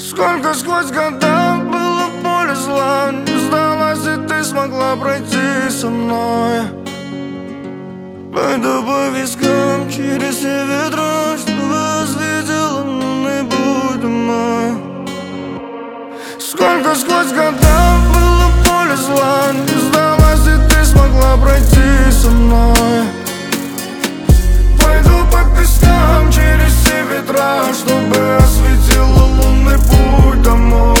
Сколько сквозь года было поле зла, не сдалась, и ты смогла пройти со мной. Пойду по вискам через все ветра, чтобы осветила лунный путь домой. Сколько сквозь года было поле зла, не сдалась, и ты смогла пройти со мной. Пойду по пескам через все ветра, чтобы осветила лунный путь домой.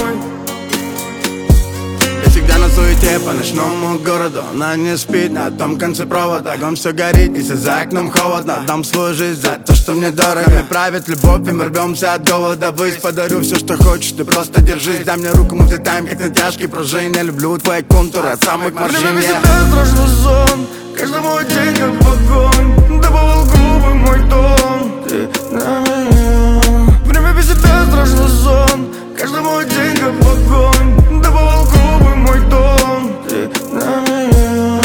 Я всегда на суете по ночному городу. Она не спит на том конце провода. Дом все горит, и за окном холодно. Дам свою жизнь за то, что мне дорого. Нами правит любовь, и мы рвемся от довода ввысь. Подарю все, что хочешь, ты просто держись. Дай мне руку, мы взлетаем, как на тяжкие пружины. Я люблю твои контуры от самых морщин. Время себя страшный сон, каждый мой день как огонь. Добавил губы мой тон, ты на меня. Время без себя страшный сон, каждый мой день как огонь. Добавил губы мой тон, ты на меня.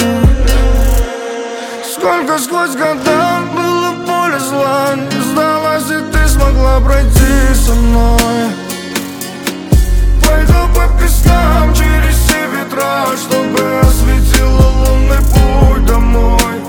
Сколько сквозь года было поле зла, не сдалась, и ты смогла пройти со мной. Пойду по пескам через все ветра, чтобы осветила лунный путь домой.